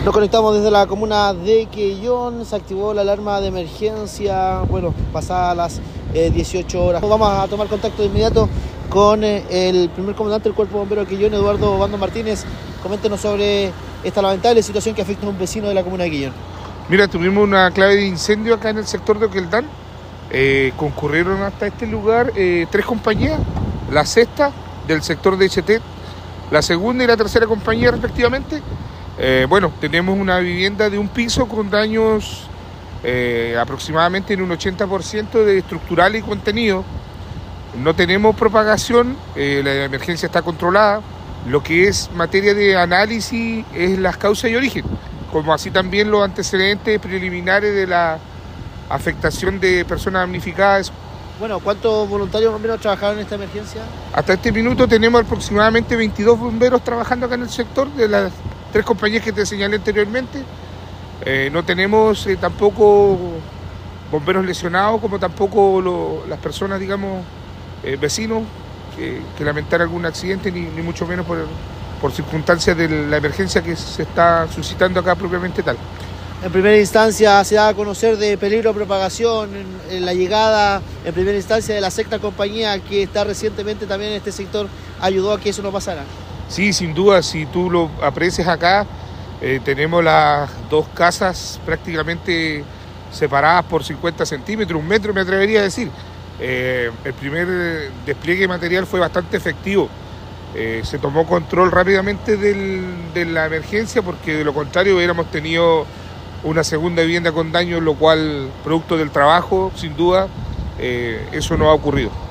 Nos conectamos desde la comuna de Quellón. Se activó la alarma de emergencia, bueno, pasadas las 18 horas. Vamos a tomar contacto de inmediato con el primer comandante del Cuerpo Bombero de Quellón, Eduardo Bando Martínez. Coméntenos sobre esta lamentable situación que afecta a un vecino de la comuna de Quellón. Mira, tuvimos una clave de incendio acá en el sector de Oqueldán. Concurrieron hasta este lugar 3 compañías, la sexta del sector de Chetet, la segunda y la tercera compañía respectivamente. Tenemos una vivienda de un piso con daños aproximadamente en un 80% de estructural y contenido. No tenemos propagación, la emergencia está controlada. Lo que es materia de análisis es las causas y origen, como así también los antecedentes preliminares de la afectación de personas damnificadas. Bueno, ¿cuántos voluntarios bomberos trabajaron en esta emergencia? Hasta este minuto tenemos aproximadamente 22 bomberos trabajando acá en el sector de las 3 compañías que te señalé anteriormente. No tenemos tampoco bomberos lesionados, como tampoco las personas, digamos, vecinos que lamentar algún accidente, ni mucho menos por circunstancias de la emergencia que se está suscitando acá propiamente tal. En primera instancia se da a conocer de peligro de propagación en la llegada, en primera instancia, de la sexta compañía que está recientemente también en este sector, ayudó a que eso no pasara. Sí, sin duda, si tú lo aprecias acá, tenemos las 2 casas prácticamente separadas por 50 centímetros, 1 metro me atrevería a decir. El primer despliegue material fue bastante efectivo. Se tomó control rápidamente de la emergencia, porque de lo contrario hubiéramos tenido una segunda vivienda con daño, lo cual, producto del trabajo, sin duda, eso no ha ocurrido.